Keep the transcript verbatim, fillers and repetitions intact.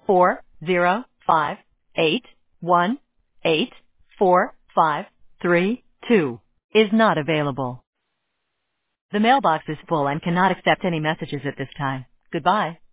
four zero five eight one eight four five three two is not available. The mailbox is full and cannot accept any messages at this time. Goodbye.